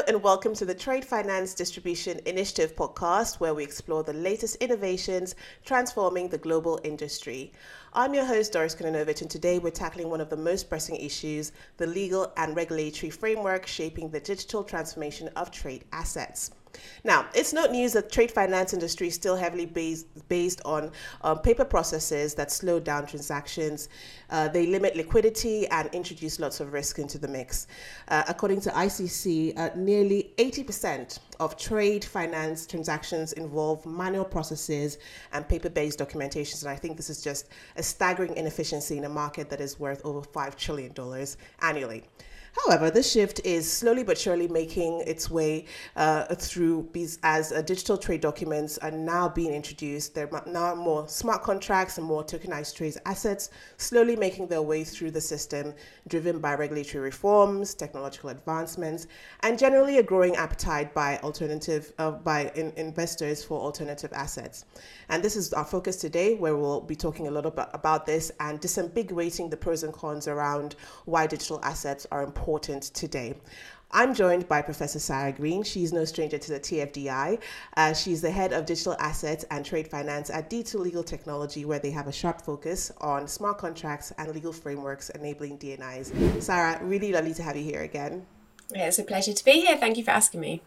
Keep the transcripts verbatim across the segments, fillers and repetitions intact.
and welcome to the Trade Finance Distribution Initiative podcast, where we explore the latest innovations transforming the global industry. I'm your host, Doris Konanovich, and today we're tackling one of the most pressing issues, the legal and regulatory framework shaping the digital transformation of trade assets. Now, it's no news that trade finance industry is still heavily based based on um, paper processes that slow down transactions. Uh, they limit liquidity and introduce lots of risk into the mix. Uh, according to I C C, uh, nearly eighty percent of trade finance transactions involve manual processes and paper-based documentations, and I think this is just a staggering inefficiency in a market that is worth over five trillion dollars annually. However, this shift is slowly but surely making its way uh, through as uh, digital trade documents are now being introduced. There are now more smart contracts and more tokenized trade assets slowly making their way through the system, driven by regulatory reforms, technological advancements, and generally a growing appetite by alternative uh, by in, investors for alternative assets. And this is our focus today, where we'll be talking a lot about, about this and disambiguating the pros and cons around why digital assets are important. important today. I'm joined by Professor Sarah Green. She's no stranger to the T F D I. Uh, she's the head of digital assets and trade finance at D two Legal Technology, where they have a sharp focus on smart contracts and legal frameworks enabling D N Is. Sarah, really lovely to have you here again. Yeah, it's a pleasure to be here. Thank you for asking me.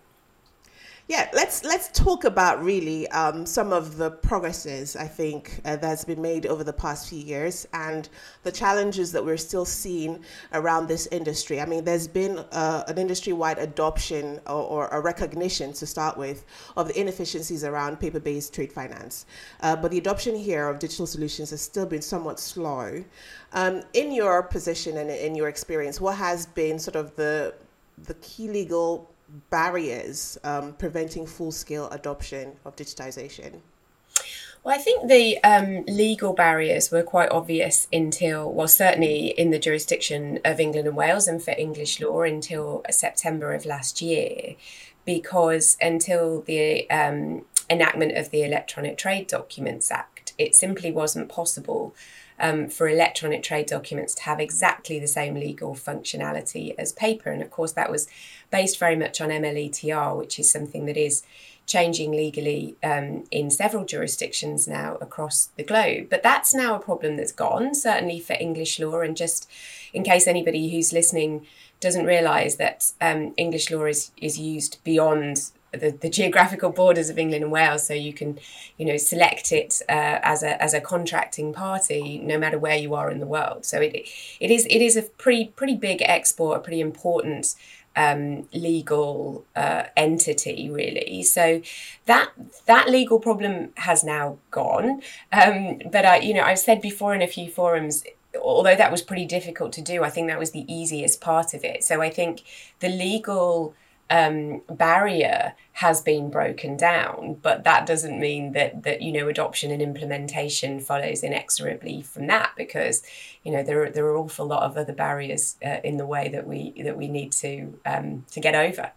Yeah, let's let's talk about really um, some of the progresses I think uh, that's been made over the past few years and the challenges that we're still seeing around this industry. I mean, there's been uh, an industry-wide adoption or, or a recognition, to start with, of the inefficiencies around paper-based trade finance. Uh, but the adoption here of digital solutions has still been somewhat slow. Um, in your position and in your experience, what has been sort of the the key legal barriers um, preventing full-scale adoption of digitization? Well, I think the um, legal barriers were quite obvious until, well, certainly in the jurisdiction of England and Wales and for English law until September of last year, because until the um, enactment of the Electronic Trade Documents Act, it simply wasn't possible Um, for electronic trade documents to have exactly the same legal functionality as paper. And of course, that was based very much on M L E T R, which is something that is changing legally um, in several jurisdictions now across the globe. But that's now a problem that's gone, certainly for English law. And just in case anybody who's listening doesn't realise that um, English law is, is used beyond The, the geographical borders of England and Wales, so you can, you know, select it uh, as a as a contracting party no matter where you are in the world. So it it is it is a pretty pretty big export, a pretty important um, legal uh, entity, really. So that that legal problem has now gone. Um, but I, you know, I've said before in a few forums, although that was pretty difficult to do, I think that was the easiest part of it. So I think the legal Um, barrier has been broken down, but that doesn't mean that that you know adoption and implementation follows inexorably from that, because you know there are there are an awful lot of other barriers uh, in the way that we that we need to um, to get over.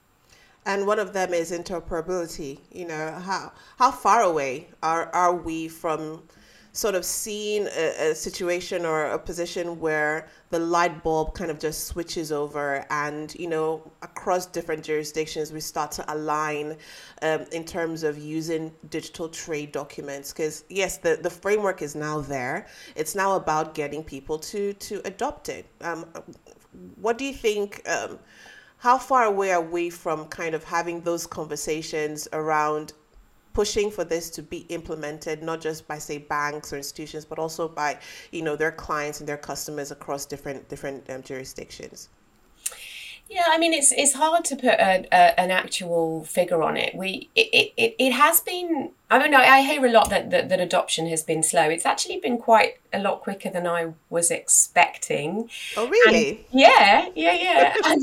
And one of them is interoperability. You know, how how far away are are we from sort of seeing a, a situation or a position where the light bulb kind of just switches over and, you know, across different jurisdictions, we start to align um, in terms of using digital trade documents? Because yes, the, the framework is now there. It's now about getting people to, to adopt it. Um, what do you think, um, how far away are we from kind of having those conversations around pushing for this to be implemented, not just by, say, banks or institutions, but also by, you know, their clients and their customers across different different um, jurisdictions? Yeah, I mean, it's it's hard to put a, a, an actual figure on it. We it, it, it has been, I don't know, I hear a lot that, that, that adoption has been slow. It's actually been quite a lot quicker than I was expecting. Oh, really? And yeah, yeah, yeah. and,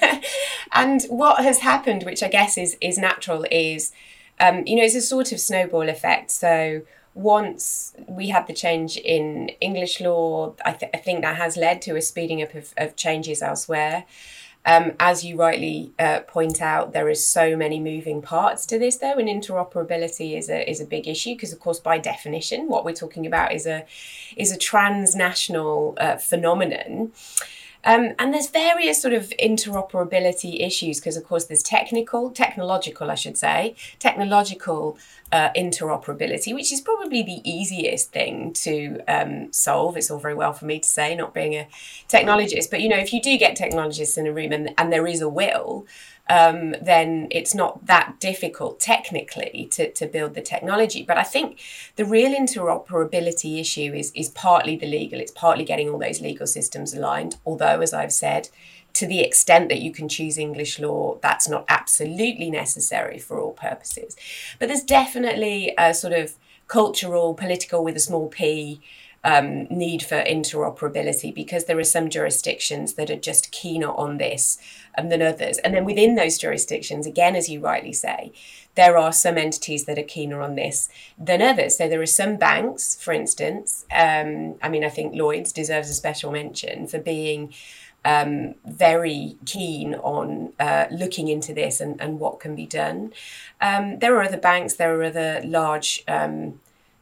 and what has happened, which I guess is is natural, is Um, you know, it's a sort of snowball effect. So once we had the change in English law, I, th- I think that has led to a speeding up of, of changes elsewhere. Um, as you rightly uh, point out, there is so many moving parts to this, though, and interoperability is a is a big issue because, of course, by definition, what we're talking about is a is a transnational uh, phenomenon. Um, and there's various sort of interoperability issues because, of course, there's technical, technological, I should say, technological uh, interoperability, which is probably the easiest thing to um, solve. It's all very well for me to say, not being a technologist, but, you know, if you do get technologists in a room and, and there is a will, Um, then it's not that difficult technically to, to build the technology. But I think the real interoperability issue is, is partly the legal. It's partly getting all those legal systems aligned. Although, as I've said, to the extent that you can choose English law, that's not absolutely necessary for all purposes. But there's definitely a sort of cultural, political with a small p, Um, need for interoperability, because there are some jurisdictions that are just keener on this um, than others. And then within those jurisdictions, again, as you rightly say, there are some entities that are keener on this than others. So there are some banks, for instance, um, I mean, I think Lloyds deserves a special mention for being um, very keen on uh, looking into this and, and what can be done. Um, there are other banks, there are other large um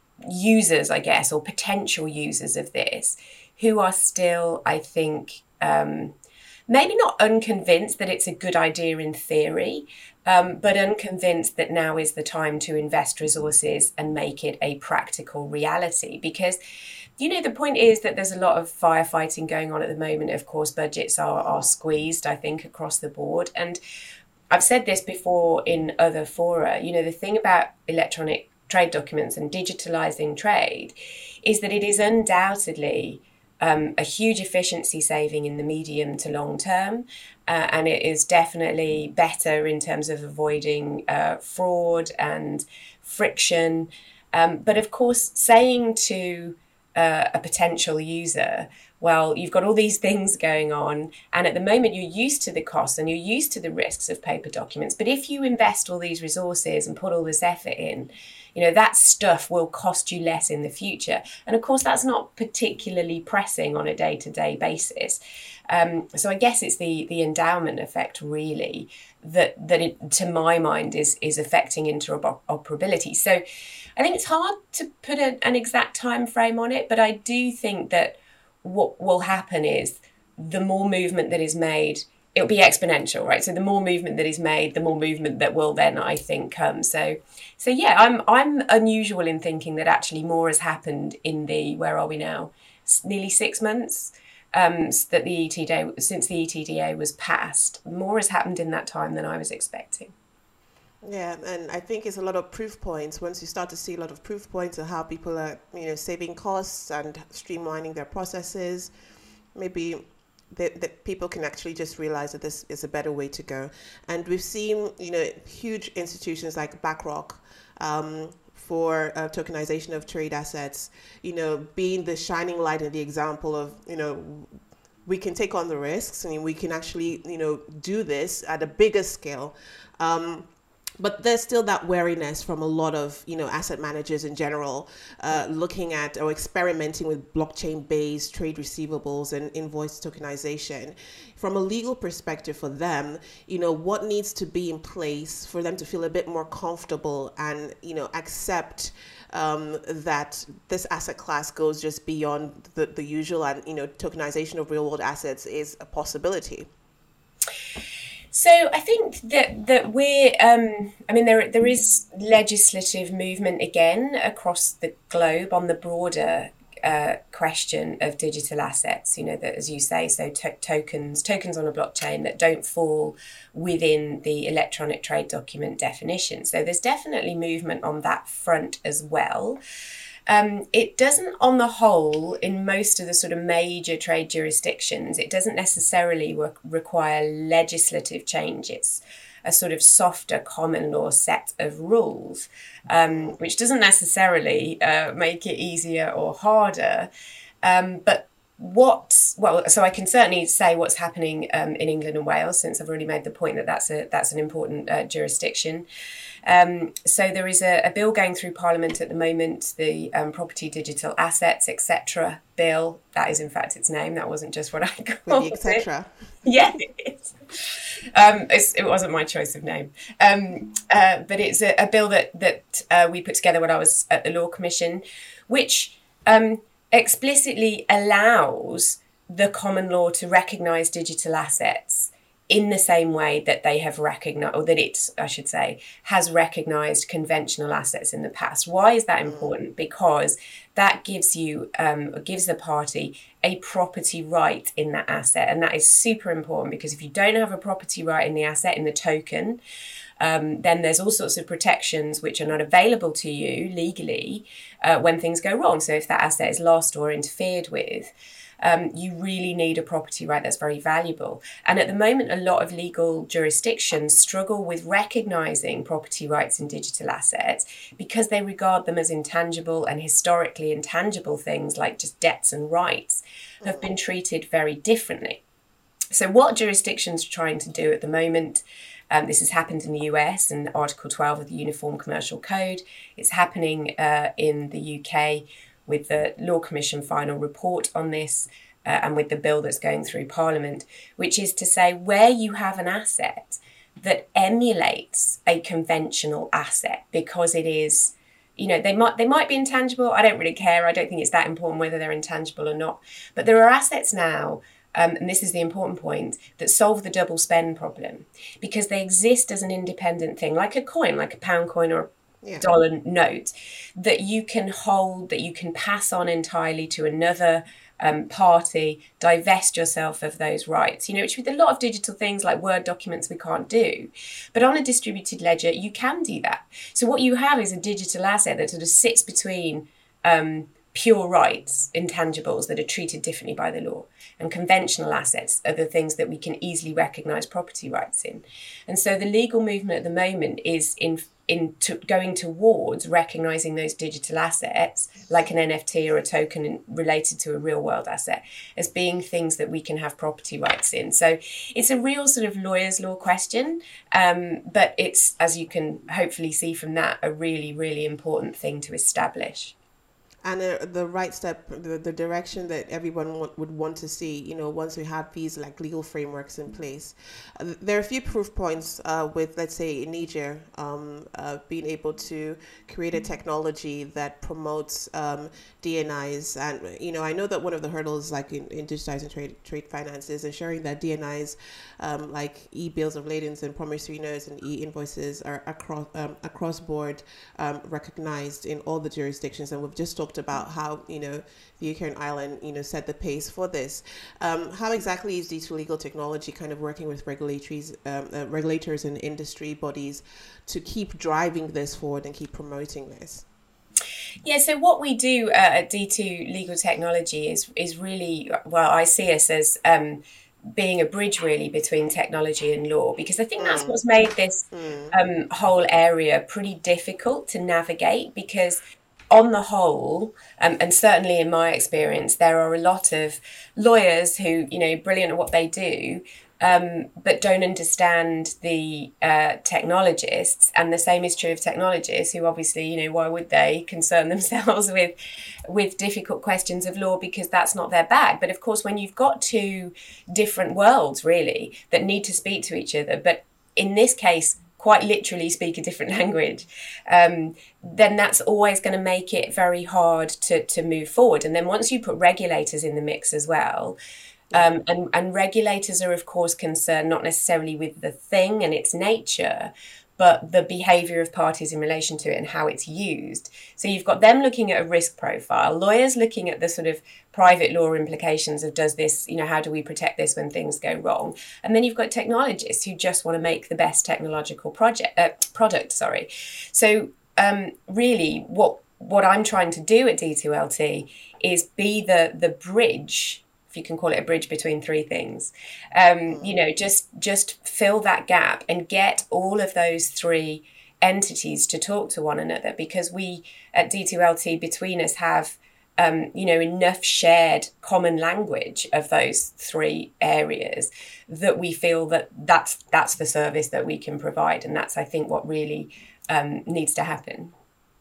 users, I guess, or potential users of this, who are still, I think, um, maybe not unconvinced that it's a good idea in theory, um, but unconvinced that now is the time to invest resources and make it a practical reality. Because, you know, the point is that there's a lot of firefighting going on at the moment. Of course, budgets are, are squeezed, I think, across the board. And I've said this before in other fora, you know, the thing about electronic trade documents and digitalizing trade is that it is undoubtedly um, a huge efficiency saving in the medium to long term, uh, and it is definitely better in terms of avoiding uh, fraud and friction. Um, but of course, saying to uh, a potential user, well, you've got all these things going on, and at the moment you're used to the costs and you're used to the risks of paper documents, but if you invest all these resources and put all this effort in, you know, that stuff will cost you less in the future. And of course, that's not particularly pressing on a day-to-day basis. Um, so I guess it's the the endowment effect, really, that that it, to my mind, is is affecting interoperability. So I think it's hard to put a, an exact time frame on it, but I do think that what will happen is the more movement that is made, it'll be exponential, right? So the more movement that is made, the more movement that will then, I think, come. So, so yeah, I'm I'm unusual in thinking that actually more has happened in the, where are we now? It's nearly six months um, that the E T D A, since the E T D A was passed. More has happened in that time than I was expecting. Yeah, and I think it's a lot of proof points. Once you start to see a lot of proof points of how people are, you know, saving costs and streamlining their processes, maybe that, that people can actually just realize that this is a better way to go. And we've seen, you know, huge institutions like BlackRock um, for uh, tokenization of trade assets, you know, being the shining light and the example of, you know, we can take on the risks and we can actually, you know, do this at a bigger scale. Um, But there's still that wariness from a lot of, you know, asset managers in general, uh, looking at or experimenting with blockchain-based trade receivables and invoice tokenization. From a legal perspective for them, you know, what needs to be in place for them to feel a bit more comfortable and, you know, accept um, that this asset class goes just beyond the, the usual, and, you know, tokenization of real-world assets is a possibility. So I think that that we're, um, I mean, there there is legislative movement again across the globe on the broader uh, question of digital assets. You know, that, as you say, so to- tokens, tokens on a blockchain that don't fall within the electronic trade document definition. So there's definitely movement on that front as well. Um, it doesn't, on the whole, in most of the sort of major trade jurisdictions, it doesn't necessarily re- require legislative change. It's a sort of softer common law set of rules, um, which doesn't necessarily uh, make it easier or harder. Um, but what, well, so I can certainly say what's happening um, in England and Wales, since I've already made the point that that's a that's an important uh, jurisdiction. Um, so there is a, a bill going through Parliament at the moment, the um, Property Digital Assets, et cetera bill. That is, in fact, its name. That wasn't just what I called With the et cetera. it. Yeah, it is. Um, it's, it wasn't my choice of name. Um, uh, but it's a, a bill that, that uh, we put together when I was at the Law Commission, which um, explicitly allows the common law to recognise digital assets in the same way that they have recognised, or that it, I should say, has recognised conventional assets in the past. Why is that important? Because that gives you, um, gives the party a property right in that asset. And that is super important, because if you don't have a property right in the asset, in the token, um, then there's all sorts of protections which are not available to you legally uh, when things go wrong. So if that asset is lost or interfered with, Um, you really need a property right that's very valuable. And at the moment, a lot of legal jurisdictions struggle with recognising property rights in digital assets because they regard them as intangible, and historically intangible things like just debts and rights have been treated very differently. So what jurisdictions are trying to do at the moment, um, this has happened in the U S in Article twelve of the Uniform Commercial Code. It's happening uh, in the U K with the Law Commission final report on this, uh, and with the bill that's going through Parliament, which is to say, where you have an asset that emulates a conventional asset, because it is, you know, they might they might be intangible. I don't really care. I don't think it's that important whether they're intangible or not. But there are assets now, um, and this is the important point, that solve the double spend problem, because they exist as an independent thing, like a coin, like a pound coin or Yeah. dollar note, that you can hold, that you can pass on entirely to another um, party, divest yourself of those rights, you know, which with a lot of digital things like Word documents we can't do. But on a distributed ledger, you can do that. So what you have is a digital asset that sort of sits between um, pure rights, intangibles that are treated differently by the law, and conventional assets are the things that we can easily recognise property rights in. And so the legal movement at the moment is in in to going towards recognising those digital assets, like an N F T or a token related to a real world asset, as being things that we can have property rights in. So it's a real sort of lawyer's law question, um, but it's, as you can hopefully see from that, a really, really important thing to establish. And uh, the right step, the, the direction that everyone w- would want to see, you know, once we have these like legal frameworks in place. Uh, there are a few proof points uh, with, let's say, Niger um, uh, being able to create a technology that promotes um, D N Is. And, you know, I know that one of the hurdles like in, in digitizing trade trade finance is ensuring that D N Is um, like e-bills of ladings and promissory notes and e-invoices are across, um, across board um, recognized in all the jurisdictions. And we've just talked about how, you know, the U K and Ireland, you know, set the pace for this. Um, how exactly is D two Legal Technology kind of working with regulatories, um, uh, regulators and industry bodies to keep driving this forward and keep promoting this? Yeah, so what we do uh, at D two Legal Technology is is really, well, I see us as um, being a bridge really between technology and law, because I think mm. that's what's made this mm. um, whole area pretty difficult to navigate, because on the whole, um, and certainly in my experience, there are a lot of lawyers who, you know, brilliant at what they do, um, but don't understand the uh, technologists. And the same is true of technologists who obviously, you know, why would they concern themselves with with difficult questions of law, because that's not their bag. But of course, when you've got two different worlds, really, that need to speak to each other, but in this case, quite literally speak a different language, um, then that's always going to make it very hard to, to move forward. And then once you put regulators in the mix as well, um, and, and regulators are, of course, concerned not necessarily with the thing and its nature, but the behaviour of parties in relation to it and how it's used. So you've got them looking at a risk profile, lawyers looking at the sort of private law implications of does this, you know, how do we protect this when things go wrong? And then you've got technologists who just want to make the best technological project uh, product. Sorry. So um, really what what I'm trying to do at D two L T is be the the bridge, if you can call it a bridge between three things, um, you know, just just fill that gap and get all of those three entities to talk to one another, because we at D two L T between us have, um, you know, enough shared common language of those three areas that we feel that that's, that's the service that we can provide. And that's, I think, what really um, needs to happen.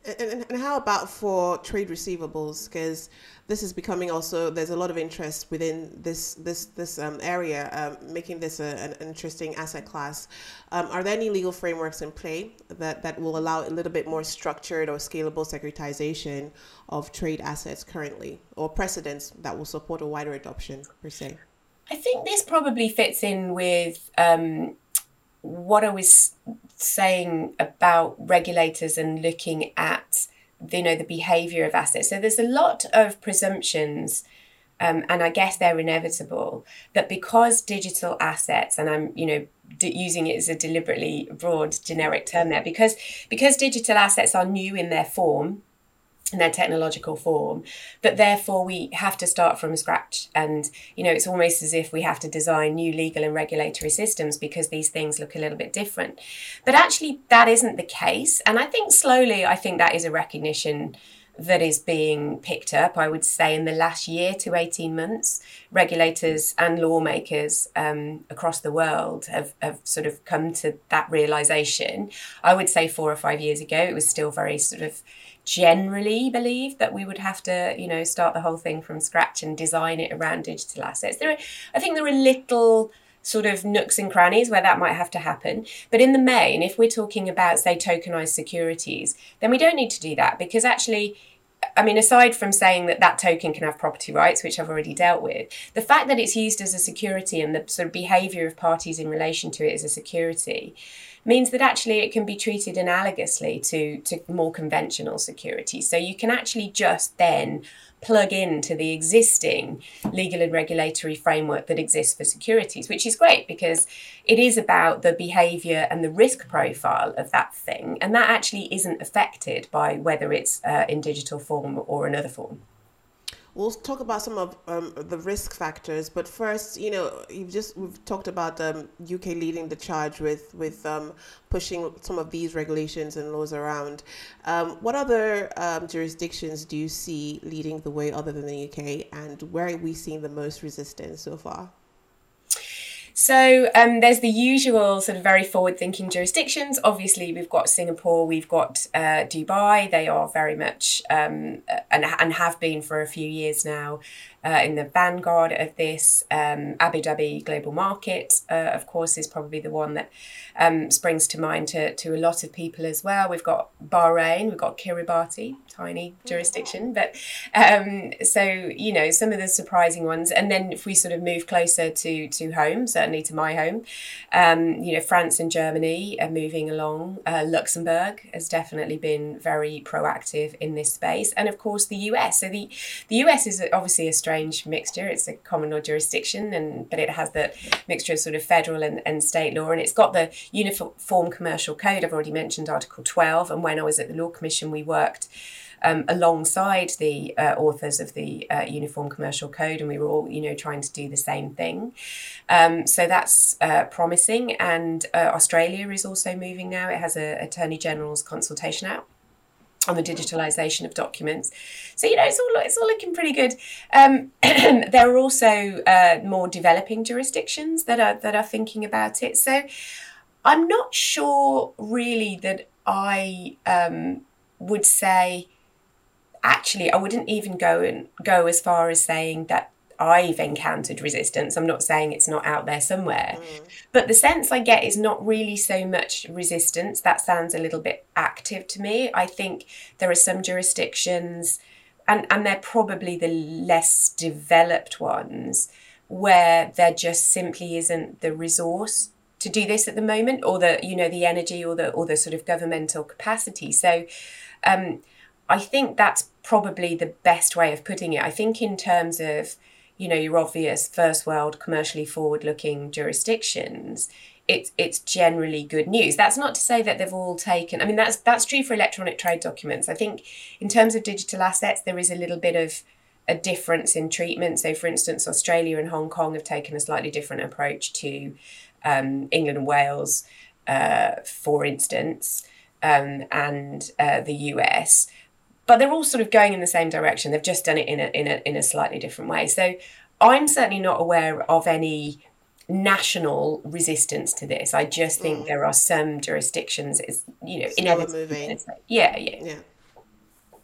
And, and, and how about for trade receivables? Because this is becoming also, there's a lot of interest within this this this um, area, um, making this a, an interesting asset class. Um, are there any legal frameworks in play that, that will allow a little bit more structured or scalable securitization of trade assets currently, or precedents that will support a wider adoption per se? I think this probably fits in with um, what I was saying about regulators and looking at, you know, the behaviour of assets. So there's a lot of presumptions, um, and I guess they're inevitable, that because digital assets, and I'm, you know, d- using it as a deliberately broad generic term there, because because digital assets are new in their form, in their technological form, that therefore we have to start from scratch. And, you know, it's almost as if we have to design new legal and regulatory systems because these things look a little bit different. But actually, that isn't the case. And I think slowly, I think that is a recognition that is being picked up. I would say in the last year to eighteen months, regulators and lawmakers um, across the world have, have sort of come to that realization. I would say four or five years ago, it was still very sort of generally believed that we would have to, you know, start the whole thing from scratch and design it around digital assets. There are, I think there are little sort of nooks and crannies where that might have to happen. But in the main, if we're talking about, say, tokenized securities, then we don't need to do that, because actually, I mean, aside from saying that that token can have property rights, which I've already dealt with, the fact that it's used as a security and the sort of behaviour of parties in relation to it as a security means that actually it can be treated analogously to, to more conventional securities. So you can actually just then plug into the existing legal and regulatory framework that exists for securities, which is great because it is about the behaviour and the risk profile of that thing. And that actually isn't affected by whether it's uh, in digital form or another form. We'll talk about some of um, the risk factors, but first, you know, you've just we've talked about um, U K leading the charge with with um, pushing some of these regulations and laws around. Um, what other um, jurisdictions do you see leading the way other than the U K, and where are we seeing the most resistance so far? So um, there's the usual sort of very forward-thinking jurisdictions. Obviously, we've got Singapore, we've got uh, Dubai. They are very much um, and, and have been for a few years now uh, in the vanguard of this. Um, Abu Dhabi Global Market, uh, of course, is probably the one that um, springs to mind to, to a lot of people as well. We've got Bahrain, we've got Kiribati, tiny jurisdiction. But um, so, you know, some of the surprising ones. And then if we sort of move closer to, to home, certainly to my home, um, you know, France and Germany are moving along. Uh, Luxembourg has definitely been very proactive in this space. And of course, the U S. So the, the U S is obviously a strange mixture. It's a common law jurisdiction, and but it has the mixture of sort of federal and, and state law. And it's got the Uniform Commercial Code. I've already mentioned Article twelve. And when I was at the Law Commission, we worked Um, alongside the uh, authors of the uh, Uniform Commercial Code, and we were all, you know, trying to do the same thing. Um, so that's uh, promising. And uh, Australia is also moving now. It has an Attorney General's consultation out on the digitalisation of documents. So, you know, it's all it's all looking pretty good. Um, there are also uh, more developing jurisdictions that are that are thinking about it. So I'm not sure really that I um, would say. Actually, I wouldn't even go and go as far as saying that I've encountered resistance. I'm not saying it's not out there somewhere. Mm. But the sense I get is not really so much resistance. That sounds a little bit active to me. I think there are some jurisdictions, and, and they're probably the less developed ones, where there just simply isn't the resource to do this at the moment, or the, you know, the energy or the or the sort of governmental capacity. So um I think that's probably the best way of putting it. I think in terms of, you know, your obvious first world commercially forward-looking jurisdictions, it's it's generally good news. That's not to say that they've all taken, I mean, that's that's true for electronic trade documents. I think in terms of digital assets, there is a little bit of a difference in treatment. So, for instance, Australia and Hong Kong have taken a slightly different approach to um, England and Wales, uh, for instance, um, and uh, the U S. But they're all sort of going in the same direction. They've just done it in a in a in a slightly different way. So I'm certainly not aware of any national resistance to this. I just think mm. there are some jurisdictions, it's, you know, inevitably. Yeah, yeah. Yeah.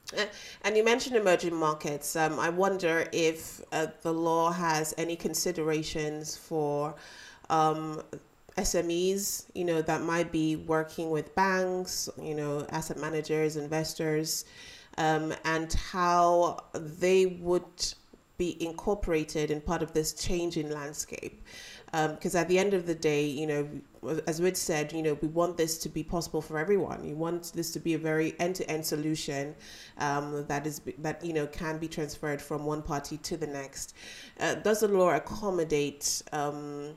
Uh, And you mentioned emerging markets. Um, I wonder if uh, the law has any considerations for um, S M Es, you know, that might be working with banks, you know, asset managers, investors, um, and how they would be incorporated in part of this changing landscape. Because um, at the end of the day, you know, as Rich said, you know, we want this to be possible for everyone. You want this to be a very end-to-end solution um, that is that you know can be transferred from one party to the next. Uh, does the law accommodate um,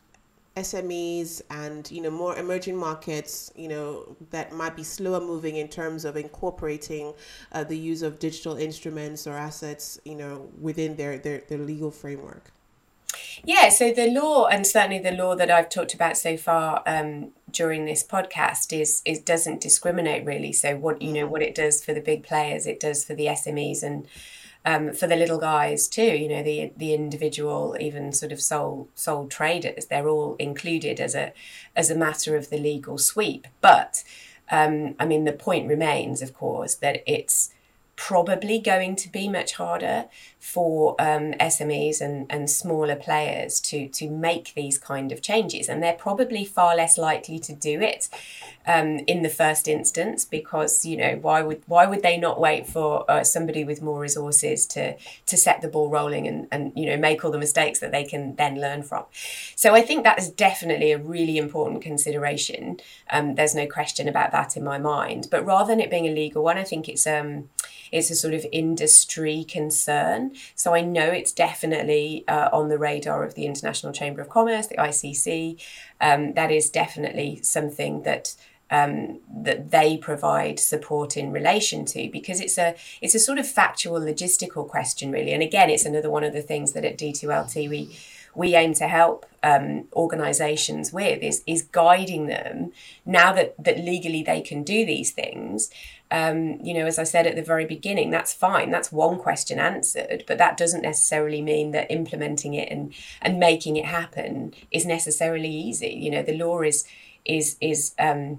S M Es and you know more emerging markets, you know, that might be slower moving in terms of incorporating uh, the use of digital instruments or assets, you know, within their, their, their legal framework? Yeah, so the law, and certainly the law that I've talked about so far um, during this podcast, is is doesn't discriminate really. So what you know what it does for the big players, it does for the S M Es, and um, for the little guys too. You know, the the individual, even sort of sole sole traders, they're all included as a as a matter of the legal sweep. But um, I mean, the point remains, of course, that it's probably going to be much harder for um, S M Es and, and smaller players to to make these kind of changes, and they're probably far less likely to do it um, in the first instance, because you know why would why would they not wait for uh, somebody with more resources to to set the ball rolling and and you know make all the mistakes that they can then learn from. So I think that is definitely a really important consideration. Um, there's no question about that in my mind. But rather than it being a legal one, I think it's um it's a sort of industry concern. So I know it's definitely uh, on the radar of the International Chamber of Commerce, the I C C. Um, that is definitely something that um, that they provide support in relation to, because it's a it's a sort of factual, logistical question, really. And again, it's another one of the things that at D two L T we we aim to help um, organisations with is is guiding them now that that legally they can do these things. Um, you know, as I said at the very beginning, that's fine. That's one question answered, but that doesn't necessarily mean that implementing it and, and making it happen is necessarily easy. You know, the law is is is um,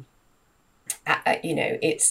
uh, you know, it's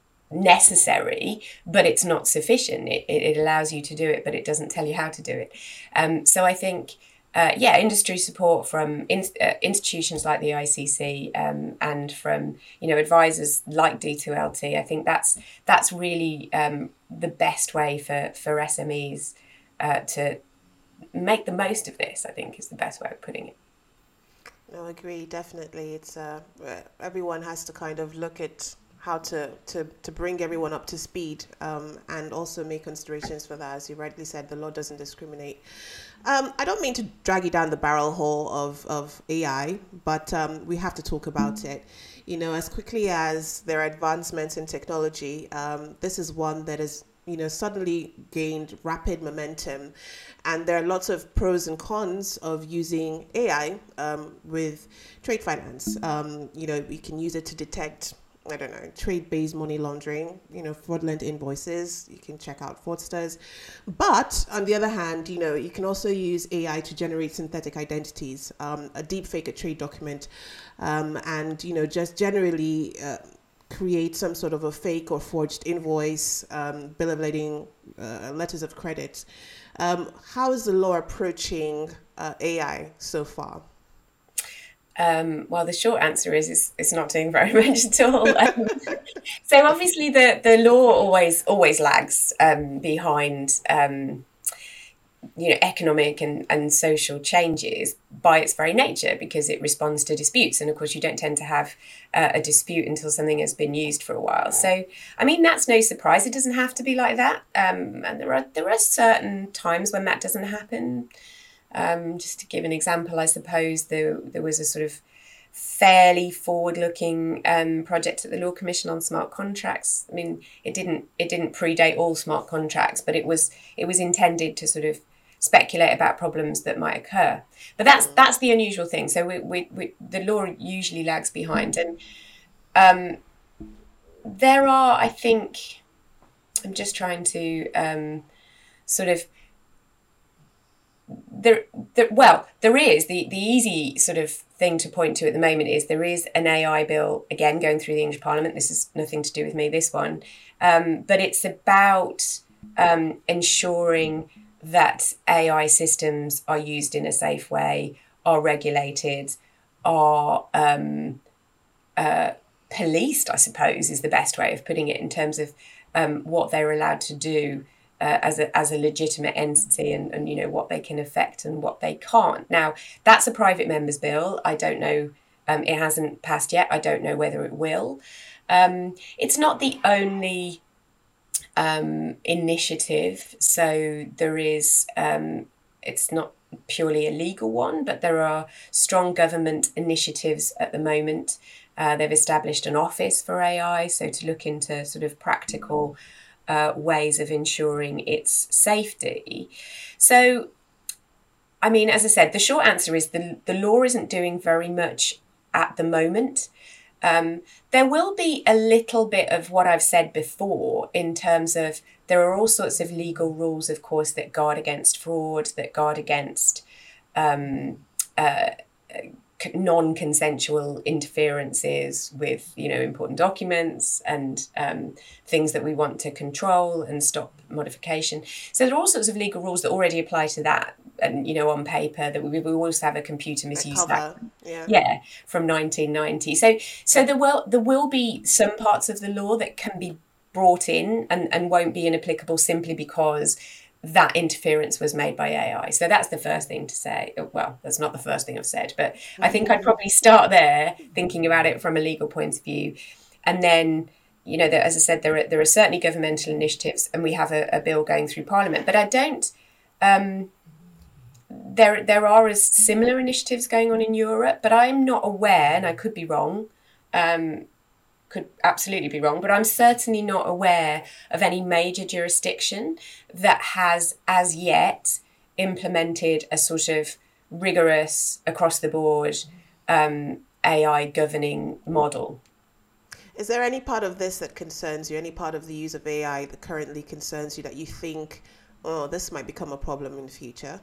necessary, but it's not sufficient. It, it allows you to do it, but it doesn't tell you how to do it. Um, so I think. Uh, yeah, industry support from in, uh, institutions like the I C C um, and from you know advisors like D two L T. I think that's that's really um, the best way for for S M Es uh, to make the most of this. I think is the best way of putting it. No, I agree. Definitely, it's uh, everyone has to kind of look at how to, to, to bring everyone up to speed um, and also make considerations for that. As you rightly said, the law doesn't discriminate. Um, I don't mean to drag you down the barrel hole of, of A I, but um, we have to talk about it. You know, as quickly as there are advancements in technology, um, this is one that has, you know, suddenly gained rapid momentum. And there are lots of pros and cons of using A I um, with trade finance. Um, you know, you can use it to detect I don't know, trade-based money laundering, you know, fraudulent invoices. You can check out fraudsters. But on the other hand, you know, you can also use A I to generate synthetic identities, um, a deep fake a trade document, um, and, you know, just generally uh, create some sort of a fake or forged invoice, um, bill of lading, uh, letters of credit. Um, how is the law approaching uh, A I so far? Um, well, the short answer is it's, it's not doing very much at all. Um, so obviously the, the law always always lags um, behind um, you know economic and, and social changes by its very nature, because it responds to disputes, and of course you don't tend to have uh, a dispute until something has been used for a while. So I mean that's no surprise. It doesn't have to be like that, um, and there are there are certain times when that doesn't happen. Um, just to give an example, I suppose there, there was a sort of fairly forward-looking um, project at the Law Commission on smart contracts. I mean, it didn't it didn't predate all smart contracts, but it was it was intended to sort of speculate about problems that might occur. But that's that's the unusual thing. So we, we, we, the law usually lags behind, and um, there are, I think, I'm just trying to um, sort of there, there, well, there is the, the easy sort of thing to point to at the moment is there is an A I bill, again, going through the English Parliament. This is nothing to do with me, this one. Um, but it's about um, ensuring that A I systems are used in a safe way, are regulated, are um, uh, policed, I suppose, is the best way of putting it, in terms of um, what they're allowed to do uh, as a as a legitimate entity, and, and you know what they can affect and what they can't. Now, that's a private member's bill. I don't know. Um, it hasn't passed yet. I don't know whether it will. Um, it's not the only um, initiative. So there is. Um, it's not purely a legal one, but there are strong government initiatives at the moment. Uh, they've established an office for A I, so to look into sort of practical uh, ways of ensuring its safety. So, I mean, as I said, the short answer is the, the law isn't doing very much at the moment. Um, there will be a little bit of what I've said before in terms of there are all sorts of legal rules, of course, that guard against fraud, that guard against um, uh, non-consensual interferences with, you know, important documents and um, things that we want to control and stop modification. So there are all sorts of legal rules that already apply to that. And, you know, on paper, that we, we also have a computer misuse act, yeah. yeah, from nineteen ninety. So, so there will there will be some parts of the law that can be brought in and, and won't be inapplicable simply because that interference was made by A I. So that's the first thing to say. Well, that's not the first thing I've said, but I think I'd probably start there, thinking about it from a legal point of view, and then, you know, there, as I said, there are there are certainly governmental initiatives, and we have a, a bill going through Parliament. But I don't. Um, There, there are as similar initiatives going on in Europe, but I'm not aware, and I could be wrong, um, could absolutely be wrong, but I'm certainly not aware of any major jurisdiction that has as yet implemented a sort of rigorous, across the board um, A I governing model. Is there any part of this that concerns you, any part of the use of A I that currently concerns you that you think, oh, this might become a problem in the future?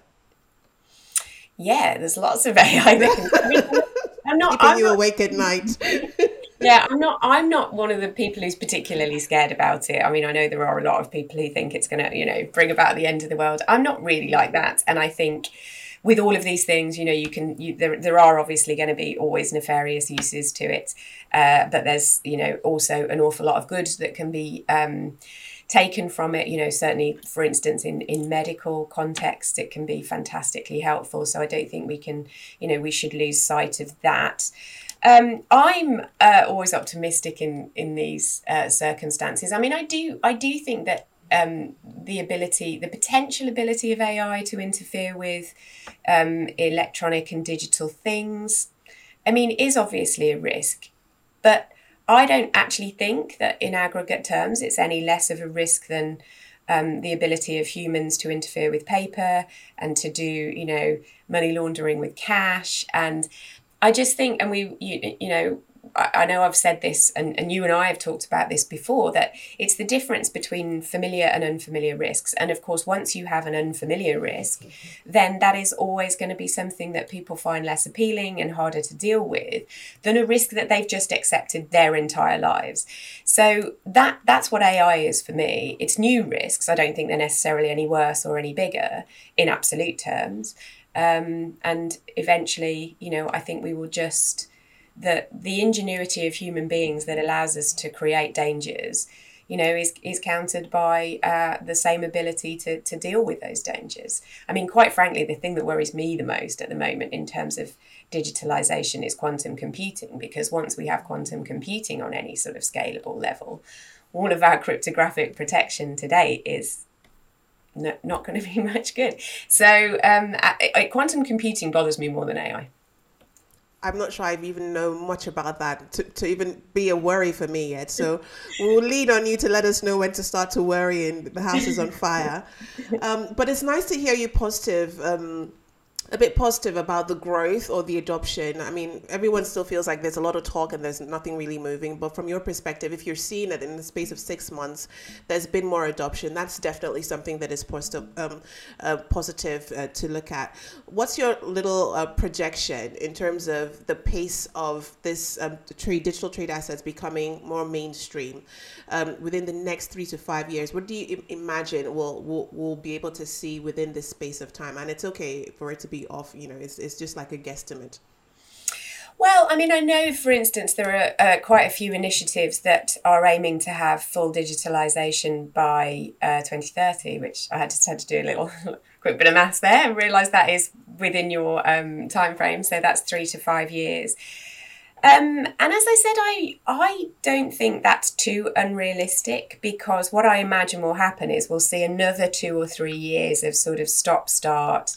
Yeah, there's lots of A I that can. I mean, I'm not keeping I'm you not, awake at night. yeah, I'm not. I'm not one of the people who's particularly scared about it. I mean, I know there are a lot of people who think it's going to, you know, bring about the end of the world. I'm not really like that, and I think with all of these things, you know, you can. You, there, there are obviously going to be always nefarious uses to it, uh, but there's, you know, also an awful lot of good that can be Um, taken from it. You know, certainly, for instance, in, in medical context, it can be fantastically helpful. So I don't think we can, you know, we should lose sight of that. Um, I'm uh, always optimistic in in these uh, circumstances. I mean, I do I do think that um, the ability, the potential ability of A I to interfere with um, electronic and digital things, I mean, is obviously a risk, but I don't actually think that in aggregate terms it's any less of a risk than um, the ability of humans to interfere with paper and to do, you know, money laundering with cash. And I just think, and we, you, you know, I, I know I've said this, and, and you and I have talked about this before, that it's the difference between familiar and unfamiliar risks. And of course, once you have an unfamiliar risk, then that is always going to be something that people find less appealing and harder to deal with than a risk that they've just accepted their entire lives. So that that's what A I is for me. It's new risks. I don't think they're necessarily any worse or any bigger in absolute terms. Um, and eventually, you know, I think we will just... The, the ingenuity of human beings that allows us to create dangers, you know, is is countered by uh, the same ability to to deal with those dangers. I mean, quite frankly, the thing that worries me the most at the moment in terms of digitalization is quantum computing, because once we have quantum computing on any sort of scalable level, all of our cryptographic protection to date is no, not going to be much good. So um, I, I, quantum computing bothers me more than A I. I'm not sure I even know much about that to, to even be a worry for me yet. So we'll lean on you to let us know when to start to worry and the house is on fire. Um, but it's nice to hear you positive um, a bit positive about the growth or the adoption? I mean, everyone still feels like there's a lot of talk and there's nothing really moving. But from your perspective, if you're seeing that in the space of six months, there's been more adoption, that's definitely something that is positive, um, uh, positive uh, to look at. What's your little uh, projection in terms of the pace of this um, trade, digital trade assets becoming more mainstream um, within the next three to five years? What do you imagine we'll, we'll, we'll be able to see within this space of time? And it's okay for it to be off, you know, it's, it's just like a guesstimate. Well, I mean, I know, for instance, there are uh, quite a few initiatives that are aiming to have full digitalisation by uh, twenty thirty, which I had to, had to do a little quick bit of maths there and realise that is within your um, time frame. So that's three to five years. Um, and as I said, I I don't think that's too unrealistic, because what I imagine will happen is we'll see another two or three years of sort of stop-start,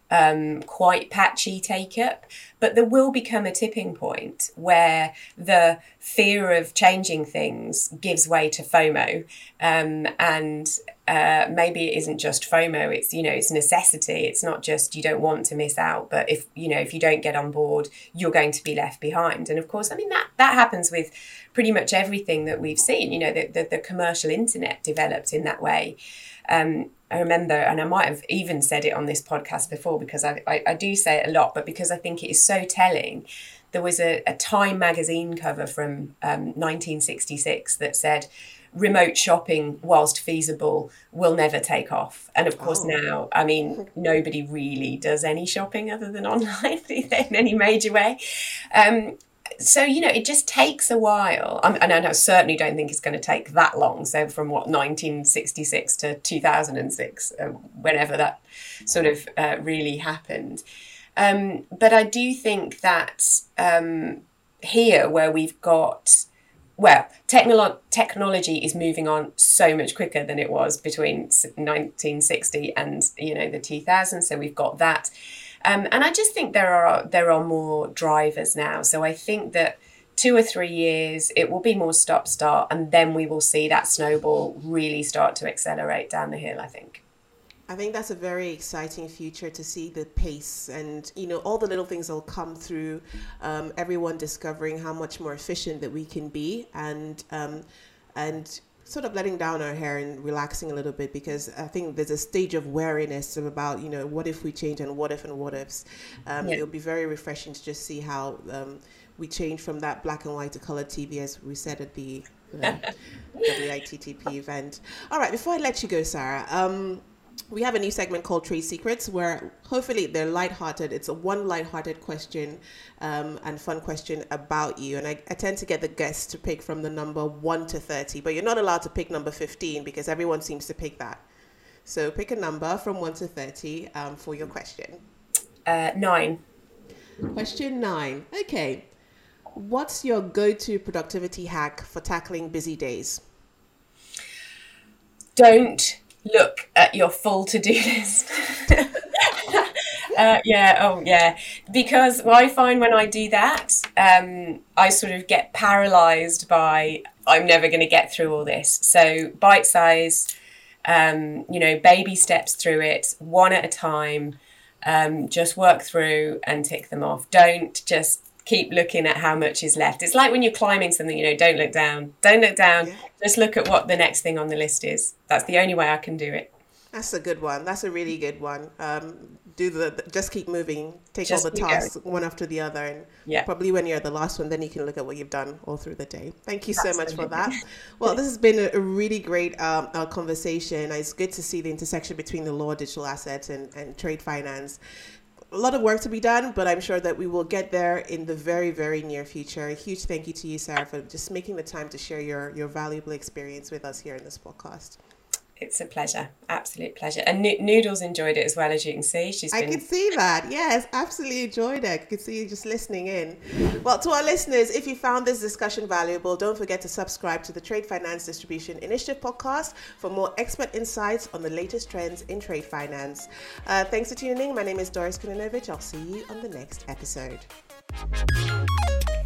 um, quite patchy take-up. But there will become a tipping point where the fear of changing things gives way to FOMO. Um, and uh, maybe it isn't just FOMO, it's, you know, it's necessity. It's not just you don't want to miss out, but if, you know, if you don't get on board, you're going to be left behind. And of course, I mean, that, that happens with pretty much everything that we've seen. You know, the, the, the commercial internet developed in that way. Um, I remember, and I might have even said it on this podcast before, because I, I, I do say it a lot, but because I think it is so telling. There was a, a Time magazine cover from um, nineteen sixty-six that said, remote shopping, whilst feasible, will never take off. And of course, oh. now, I mean, nobody really does any shopping other than online in any major way. Um, So, you know, it just takes a while. Um, and I certainly don't think it's going to take that long. So from what, nineteen sixty-six to two thousand six, uh, whenever that sort of uh, really happened. Um, but I do think that um, here where we've got, well, technolo- technology is moving on so much quicker than it was between nineteen sixty and, you know, the two thousands. So we've got that. Um, and I just think there are there are more drivers now. So I think that two or three years, it will be more stop-start, and then we will see that snowball really start to accelerate down the hill, I think. I think that's a very exciting future to see the pace and, you know, all the little things that will come through, um, everyone discovering how much more efficient that we can be, and um, and sort of letting down our hair and relaxing a little bit, because I think there's a stage of wariness about, you know, what if we change and what if and what ifs. Um, yeah. It'll be very refreshing to just see how um, we change from that black and white to color T V, as we said at the uh, W I T T P event. All right, before I let you go, Sarah, um, we have a new segment called Trade Secrets, where hopefully they're lighthearted. It's a one lighthearted question um, and fun question about you. And I, I tend to get the guests to pick from the number one to thirty, but you're not allowed to pick number fifteen because everyone seems to pick that. So pick a number from one to thirty um, for your question. Uh, nine. Question nine. Okay. What's your go-to productivity hack for tackling busy days? Don't look at your full to-do list. uh, yeah, oh yeah. Because what I find when I do that, um, I sort of get paralysed by, I'm never going to get through all this. So bite size, um, you know, baby steps through it, one at a time, um, just work through and tick them off. Don't just keep looking at how much is left. It's like when you're climbing something, you know, don't look down. Don't look down. Yeah. Just look at what the next thing on the list is. That's the only way I can do it. That's a good one. That's a really good one. Um, do the just keep moving. Take just all the tasks going. One after the other, and yeah. probably when you're at the last one, then you can look at what you've done all through the day. Thank you so Absolutely. much for that. Well, this has been a, a really great um, uh, conversation. It's good to see the intersection between the law, digital assets, and, and trade finance. A lot of work to be done, but I'm sure that we will get there in the very, very near future. A huge thank you to you, Sarah, for just making the time to share your, your valuable experience with us here in this podcast. It's a pleasure. Absolute pleasure. And no- Noodles enjoyed it as well, as you can see. She's been... I can see that. Yes, absolutely enjoyed it. I could see you just listening in. Well, to our listeners, if you found this discussion valuable, don't forget to subscribe to the Trade Finance Distribution Initiative podcast for more expert insights on the latest trends in trade finance. Uh, thanks for tuning in. My name is Doris Kunanovich. I'll see you on the next episode.